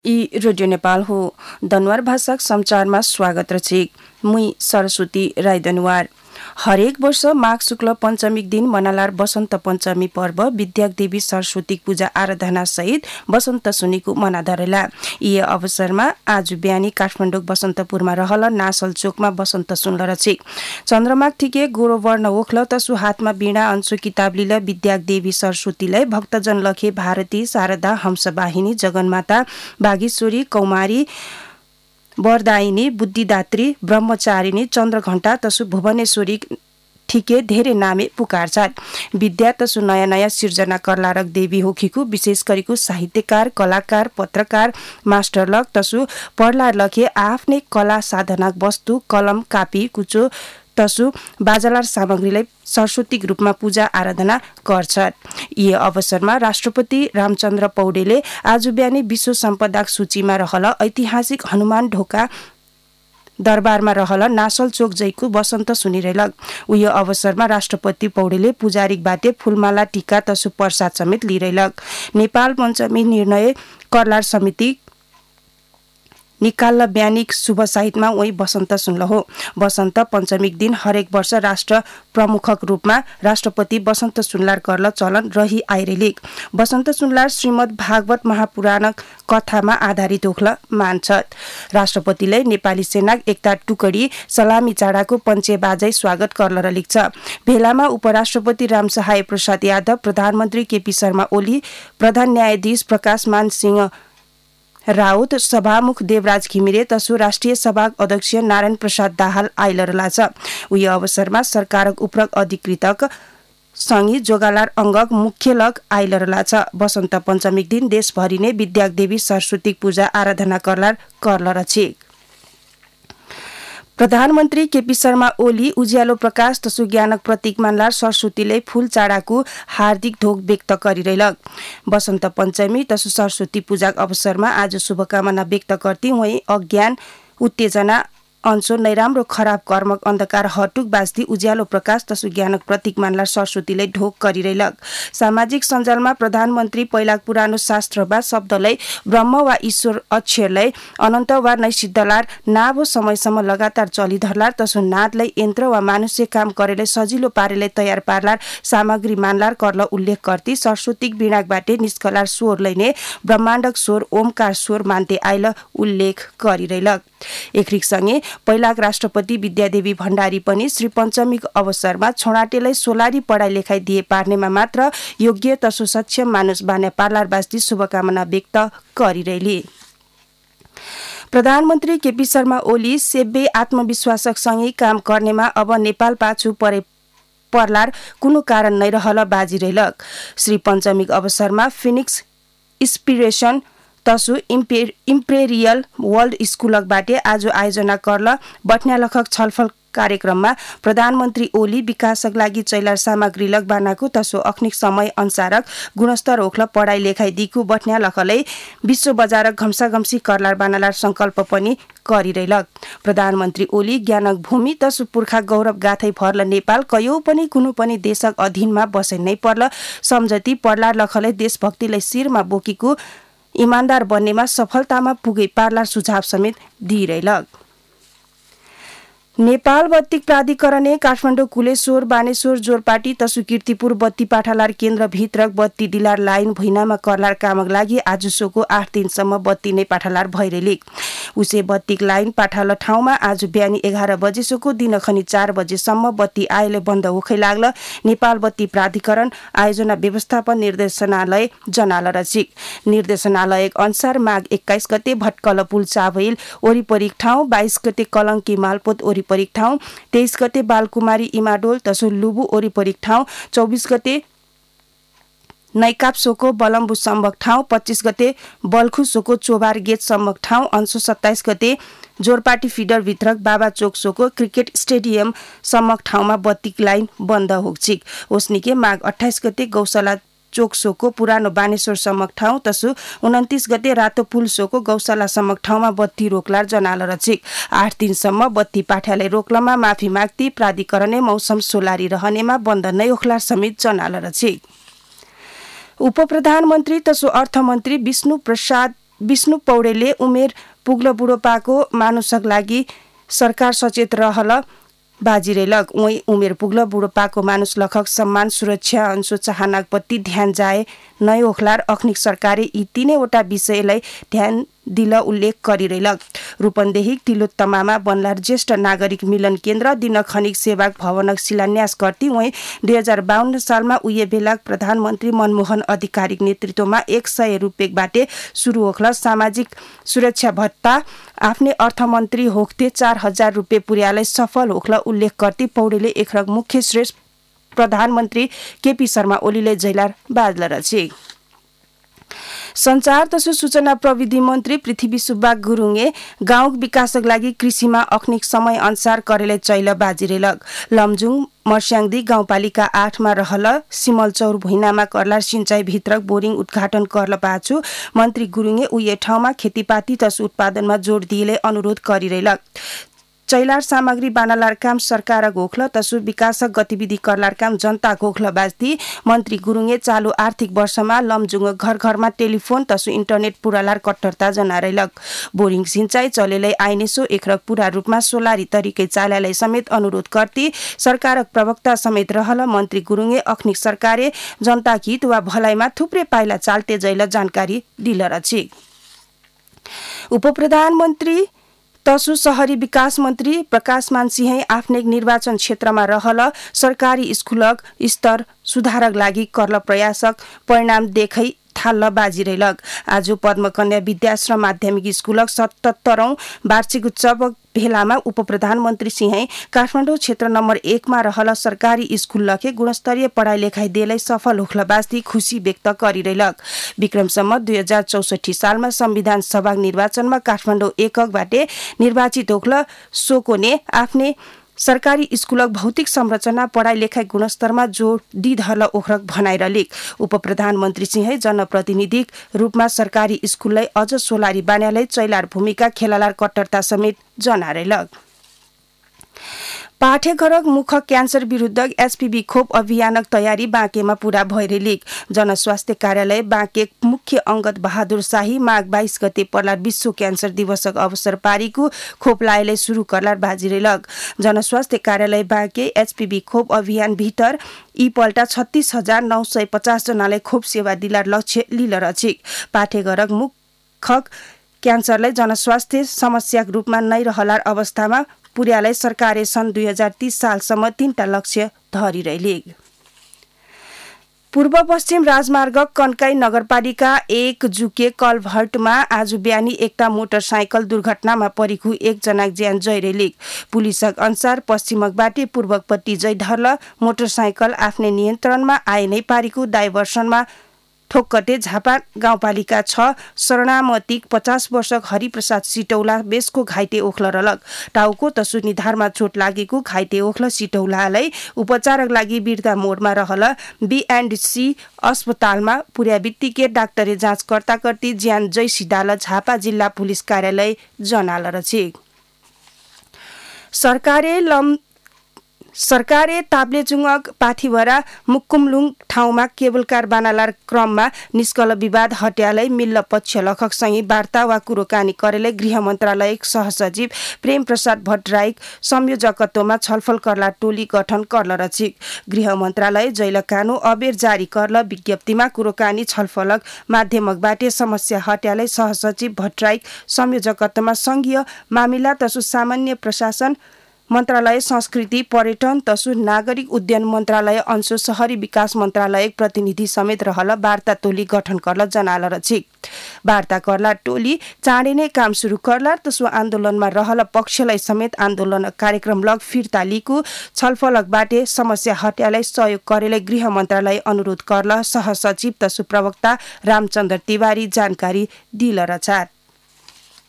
ई radio Nepal हो। दनुवार भाषाक समाचारमा स्वागत रची। मुई सरस्वती राई दनुवार। हरेक वर्ष माघ शुक्ल पञ्चमीक दिन मनालार बसन्त पञ्चमी पर्व विद्याक देवी सरस्वती पूजा आराधना सहित बसन्त सुनिको मना धरेला। यी अवसरमा आज बिहानी काठमाडौँ बसन्तपुरमा रहल नासल चोकमा बसन्त सुनल रची। चन्द्रमाक ठिके गोरो वर्ण ओख्ल तसु हातमा बीणा अंशु किताब लिल विद्याक देवी सरस्वतीलाई भक्तजन लखे भारती शारदा हंसवाहिनी जगन्माता बागेश्वरी कौमारी वरदायिनी बुद्धिदात्री ब्रह्मचारिणी चन्द्रघण्टा तसु भुवनेश्वरी ठिके धेरै नामे पुकारछन्। विद्या तसु नयाँ नयाँ सिर्जना कर्लारक देवी होखीको विशेष गरेको साहित्यकार कलाकार पत्रकार मास्टर लक तसु पढलार लखे आफ्नै कला साधना वस्तु कलम कापी कुचो तसु बाजालार सामग्रीलाई सरस्वतीक रूपमा पूजा आराधना गर्छन्। यी अवसरमा राष्ट्रपति रामचन्द्र पौडेलले आज बिहानी विश्व सम्पदा सूचीमा रहल ऐतिहासिक हनुमान ढोका दरबारमा रहल नासल चोक जैको बसन्त सुनिरहेलक। उयो अवसरमा राष्ट्रपति पौडेलले पुजारीक बाटे फूलमाला टीका तसु प्रसाद समेत लिइरहेलक। नेपाल पञ्चमी निर्णय कर्लार समिति निकाल्ल बिहानीक शुभ साहित्यमा वही बसन्त सुनल हो। बसन्त पञ्चमीक दिन हरेक वर्ष राष्ट्र प्रमुखक रूपमा राष्ट्रपति बसन्त सुनलार कर्ल चलन रही आइरहेलिक। बसन्त सुनलार श्रीमद् भागवत महापुराणक कथामा आधारित ओख्ल मान्छत्। राष्ट्रपतिले नेपाली सेनाक एकता टुकडी सलामी चाडाको पञ्चे बाजै स्वागत कर्ल र लिख्छ। भेलामा उपराष्ट्रपति रामसहाय प्रसाद यादव, प्रधानमन्त्री केपी शर्मा ओली, प्रधान न्यायाधीश प्रकाश मान सिंह राउत, सभामुख देवराज घिमिरे तसु राष्ट्रिय सभाक अध्यक्ष नारायण प्रसाद दाहाल आइलरला छ। उयो अवसरमा सरकारक उपरक अधिकृतक संगी जोगालार अंगक मुख्य लग आइलरला छ। बसन्त पञ्चमीक दिन देशभरि नै विद्याक देवी सरस्वती पूजा आराधना कर्ल रछे। प्रधानमन्त्री केपी शर्मा ओली उज्यालो प्रकाश तसु ज्ञानक प्रतीक मानलार सरस्वतीले फूल चाडाको हार्दिक ढोक व्यक्त गरिरहेलक। बसन्त पञ्चमी तसु सरस्वती पूजाक अवसरमा आज शुभकामना व्यक्त गर्दै वही अज्ञान उत्तेजना अंशो नैराम्रो खराब कर्मक अन्धकार हटुक बास्दी उज्यालो प्रकाश तसु ज्ञानक प्रतीक मानलार सरस्वतीले ढोक गरिरहेलक। सामाजिक सञ्जालमा प्रधानमन्त्री पहिलाक पुरानो शास्त्रमा शब्दलाई ब्रह्म वा ईश्वर अक्षरलाई अनन्त वा नैसिद्धलार नाभो समयसम्म लगातार चलिधरलार तसु नादलाई यन्त्र वा मानुष्य काम गरेले सजिलो पारेले तयार पारलार सामग्री मानलार कर्ल उल्लेख गर्दै सरस्वतीक बीणाक बाटे निस्कलार स्वरलाई नै ब्रह्माण्डक स्वर ओमकार स्वर मान्दै आइल उल्लेख गरिरहेलक। एकरिकसँगै पहिलाक राष्ट्रपति विद्यादेवी भण्डारी पनि श्री पञ्चमीक अवसरमा छोराटेलाई सोलारी पढाइ लेखाइ दिए पार्नेमा मात्र योग्य तसु सक्षम मानुस बाने पार्लार बास्ती शुभकामना व्यक्त गरिरहेली। प्रधानमन्त्री केपी शर्मा ओली सेब्बे आत्मविश्वासक सँगै काम गर्नेमा अब नेपाल पाछु पर्लार कुनै कारण नै रहल बाजिरहेलक। श्री पञ्चमीक अवसरमा फिनिक्स इन्स्पिरेसन तसु इम्पेरियल वर्ल्ड स्कुलक बाटे आज आयोजना कर्ल बट्न्या लखक छलफल कार्यक्रममा प्रधानमन्त्री ओली विकासक लागि चैलार सामग्री लग बानाको तसु अख्निक समय अनुसारक गुणस्तर ओख्ल पढाइ लेखाइ दिकु बट्न्या लखलाई विश्व बजारक घम्साघम्सी कर्लार बानालार संकल्प पनि गरिरहेलक। प्रधानमन्त्री ओली ज्ञानक भूमि तसु पुर्खा गौरव गाथै फर्ल नेपाल कयौ पनि कुनै पनि देशक अधीनमा बसे नै पर्ल सम्झती पढलार लखलाई देशभक्तिलाई शिरमा बोकेको इमानदार बन्नेमा सफलतामा पुगे पार्लार सुझाव समेत दिइरहेलक। नेपाल बत्ती प्राधिकरणले काठमाडौँ कुलेश्वर बानेश्वर जोरपाटी तसु कीर्तिपुर बत्ती पाठालार केन्द्र भित्रक बत्ती डिलार लाइन भुइनामा कर्लार कामक लागि आज सोको 8 दिनसम्म बत्ती नै पाठालार भइरहेलिक। उसे बत्तीक लाइन पाठाल ठाउँमा आज बिहानी 11 बजेसोको दिनखनी 4 बजेसम्म बत्ती आएले बन्द होखै लाग्ल नेपाल बत्ती प्राधिकरण आयोजना व्यवस्थापन निर्देशनालय जनाल रचिक। निर्देशनालय अनुसार माघ 21 गते भट्कल पुल चाभइल ओरिपरिक ठाउँ, 22 गते कलङ्की मालपोत ओरिपरिक ठाउँ, 23 गते बालकुमारी इमाडोल तसु लुबु ओरिपरिक ठाउँ, 24 गते नैकाप सोको बलम्बु सम्मक ठाउँ, 25 गते बल्खु सोको चोबार गेट सम्मक ठाउँ, अंशु 27 गते जोरपाटी फिडर भित्रक बाबा चोक सोको क्रिकेट स्टेडियम सम्मक ठाउँमा बत्तीक लाइन बन्द होक्छिक। ओस्निके माघ 28 गते गौशाला चोकसोको पुरानो बानेश्वर सम्मक ठाउँ तसु 29 गते रातो पुल सोको गौशाला सम्मक ठाउँमा बत्ती रोक्लार जनाल रचिक। 8 दिनसम्म बत्ती पाठ्यालय रोक्लमा माफी माग्ती प्राधिकरणले मौसम सोलारी रहनेमा बन्द नै ओख्लार समेत जनाल रचिक। उपप्रधानमन्त्री तसु अर्थमन्त्री विष्णु प्रसाद विष्णु पौडेलले उमेर पुग्ल बुढोपाको मानुषक लागि सरकार सचेत रहल बाजिरेलक उही उमेर पुग्ल बुढोपाको मानुष लखक सम्मान सुरक्षा अंशो चाहनाक प्रति ध्यान जाए नय ओखलार अखनिक सरकारले यी तीनैवटा विषयलाई ध्यान दिल उल्लेख गरिरहेलक रूपन्देही तिलोत्तमामा बनलार ज्येष्ठ नागरिक मिलन केन्द्र दिन खनिक सेवाक भवनक शिलान्यास गर्दै उही 2052 सालमा उही बेला प्रधानमन्त्री मनमोहन अधिकारीक नेतृत्वमा 100 रुपियाँबाटे सुरु ओखला सामाजिक सुरक्षा भत्ता आफ्नै अर्थमन्त्री होक्ते 4000 रुपियाँ पुर्यालाई सफल ओखला उल्लेख गर्दै पौडेलले एकरक मुख्य श्रेष्ठ प्रधानमन्त्री केपी शर्मा ओलीले जैलार बाजला रचे संचार तथा सूचना प्रविधि मन्त्री पृथ्वी सुब्बा गुरुङे गाउँ विकासक लागि कृषिमा अखनिक समय अनुसार करेले चैल बाजिरेलक लमजुङ मर्स्याङदी गाउँपालिका 8 मा रहल सिमलचौर भुइनामा करलार सिंचाई भित्रक बोरिङ उद्घाटन करल पाछु मन्त्री गुरुङे उही ठाउँमा खेतीपाती तथा उत्पादनमा जोड दिएले अनुरोध गरिरहेलक चैलार सामग्री बानालार काम सरकार गोखल तसु विकासक गतिविधि करलार काम जनता गोखल बाजती मन्त्री गुरुङे चालू आर्थिक वर्षमा लमजुङ घर घरमा टेलिफोन तसु इन्टरनेट पुरालार कट्टरता जनारेलक बोरिङ सिंचाई चलेलै आइनेसो एकरक पूरा रूपमा सोलारी तरिकै चाल्यालाई समेत अनुरोध गर्दै सरकारक प्रवक्ता समेत रहल मन्त्री गुरुङे अखनिक सरकारे जनता हित वा भलाइमा थुप्रै पाइला चाल्ते जैल जानकारी दिल रचे उपप्रधानमन्त्री तसु शहरी विकास मन्त्री प्रकाश मान सिंह आफ्नै निर्वाचन क्षेत्रमा रहल सरकारी स्कुलक स्तर सुधारक लागि करल प्रयासक परिणाम देखै थाल्ल बाजिरहेलक आज पद्मकन्या विद्याश्रम माध्यमिक स्कुलक 77औं वार्षिक उत्सव भेलामा उपप्रधानमन्त्री सिंह काठमाडौँ क्षेत्र नम्बर 1 मा रहल सरकारी स्कुल लखे गुणस्तरीय पढाइ लेखाइ दिएलाई सफल होखला बास्ती खुशी व्यक्त गरिरहेलक विक्रमसम्म 2064 सालमा संविधान सभा निर्वाचनमा काठमाडौँ एककबाटे निर्वाचित होखला सोकोने आफ्नै सरकारी स्कुलक भौतिक संरचना पढाइ लेखाइ गुणस्तरमा जोड दिधरल ओखरक भनाइरलिक उपप्रधानमन्त्री सिंह जनप्रतिनिधिक रूपमा सरकारी स्कुललाई अझ सोलारी बान्यालाई चैलार भूमिका खेलालार कट्टरता समेत जनारेलक पाठेघरक मुख क्यान्सर विरुद्ध एचपीभी खोप अभियानक तयारी बाँकेमा पूरा भइरहेलिक जनस्वास्थ्य कार्यालय बाँके मुख्य अंगद बहादुर शाही माघ 22 गते पर्लार विश्व क्यान्सर दिवसक अवसर पारीको खोप लाएले शुरू करलार बाजिरेलक जनस्वास्थ्य कार्यालय बाँके एचपीभी खोप अभियान भित्र यी पल्टा 36,950 जनालाई खोप सेवा दिलार लक्ष्य लिल रचिक पाठेघरक मुखक क्यान्सरलाई जनस्वास्थ्य समस्याक रूपमा नै रहलार अवस्थामा पुर्यालाई सरकारले सन् 2030 सालसम्म 3टा लक्ष्य धरिरहेलिक पूर्व पश्चिम राजमार्ग कन्काई नगरपालिका 1 जुके कलभर्टमा आज बिहानी एकटा मोटरसाइकल दुर्घटनामा परेको एकजनाको ज्यान जइरेलिक पुलिसक अनुसार पश्चिमकबाट पूर्वकपट्टि जइधर्ल मोटरसाइकल आफ्नै नियन्त्रणमा आए नै पारीको डाइभर्सनमा ठोक्कटे झापा गाउँपालिका 6 शरणामतिक 50 वर्षक हरिप्रसाद सिटौला बेसको घाइते ओखल रलक टाउको तसु निधारमा चोट लागेको घाइते ओखल सिटौलालाई उपचारक लागि बिर्ता मोडमा रहल B&C अस्पतालमा पुर्या बित्तिकै डाक्टरे जाँच कर्ता कर्ती ज्यान जय सिडाल झापा जिल्ला पुलिस कार्यालय जनाल रचे सरकारले ताप्लेजुङक पाथिभरा मुक्कुमलुङ ठाउँमा केबल कार बानालार क्रममा निष्कल विवाद हट्यालै मिल्ल पक्ष लखकसँगै वार्ता वा कुरोकानी करेले गृह मन्त्रालय सहसचिव प्रेम प्रसाद भट्टराईक संयोजकत्वमा छलफल करला टोली गठन करल रचिक गृह मन्त्रालय जैल कानू अबेर जारी करल विज्ञप्तिमा कुरोकानी छलफलक माध्यमकबाट समस्या हट्यालै सहसचिव भट्टराईक संयोजकत्वमा संघीय मामिला तसु सामान्य प्रशासन मन्त्रालय संस्कृति पर्यटन तसु नागरिक उड्डयन मन्त्रालय अंशु शहरी विकास मन्त्रालय प्रतिनिधि समेत रहल वार्ता टोली गठन करल जनाल रचिक वार्ता करला टोली चाँडै नै काम सुरु करला तसु आन्दोलनमा रहल पक्षलाई समेत आन्दोलन कार्यक्रम लग फिर्ता लिएको छलफलकबाट समस्या हट्यालाई सहयोग गरेले गृह मन्त्रालय अनुरोध करल सहसचिव तसु प्रवक्ता रामचन्द्र तिवारी जानकारी दिल रचार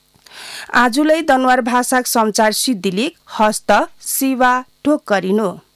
आजुलै दनवार भाषाक संचार सिद्धिलिक हस्त शिवा ठोक्करिनो।